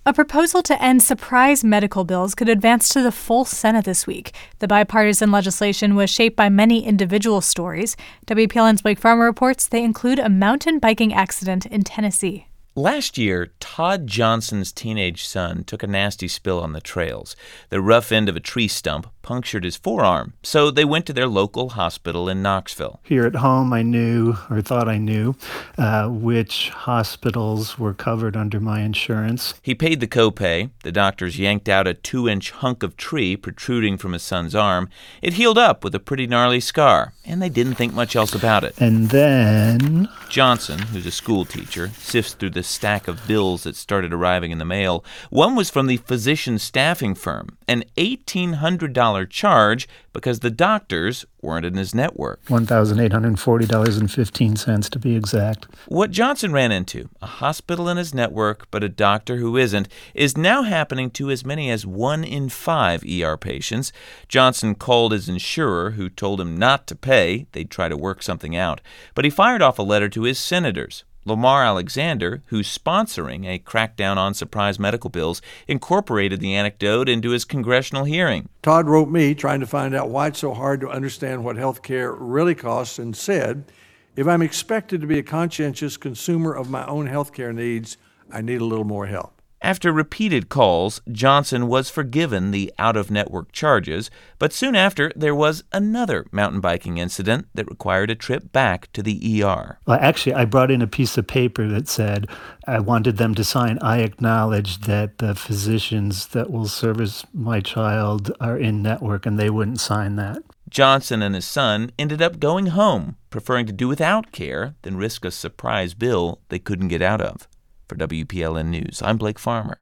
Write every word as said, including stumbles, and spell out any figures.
A proposal to end surprise medical bills could advance to the full Senate this week. The bipartisan legislation was shaped by many individual stories. W P L N's Blake Farmer reports they include a mountain biking accident in Tennessee. Last year, Todd Johnson's teenage son took a nasty spill on the trails. The rough end of a tree stump punctured his forearm, so they went to their local hospital in Knoxville. Here at home, I knew, or thought I knew, uh, which hospitals were covered under my insurance. He paid the copay. The doctors yanked out a two-inch hunk of tree protruding from his son's arm. It healed up with a pretty gnarly scar, and they didn't think much else about it. And then Johnson, who's a school teacher, sifts through the stack of bills that started arriving in the mail. One was from the physician staffing firm, an eighteen hundred dollars charge because the doctors weren't in his network. one thousand eight hundred forty dollars and fifteen cents to be exact. What Johnson ran into, a hospital in his network but a doctor who isn't, is now happening to as many as one in five E R patients. Johnson called his insurer, who told him not to pay. They'd try to work something out. But he fired off a letter to his senators. Lamar Alexander, who's sponsoring a crackdown on surprise medical bills, incorporated the anecdote into his congressional hearing. Todd wrote me trying to find out why it's so hard to understand what health care really costs and said, if I'm expected to be a conscientious consumer of my own health care needs, I need a little more help. After repeated calls, Johnson was forgiven the out-of-network charges, but soon after, there was another mountain biking incident that required a trip back to the E R. Well, actually, I brought in a piece of paper that said I wanted them to sign, I acknowledge that the physicians that will service my child are in network, and they wouldn't sign that. Johnson and his son ended up going home, preferring to do without care than risk a surprise bill they couldn't get out of. For W P L N News, I'm Blake Farmer.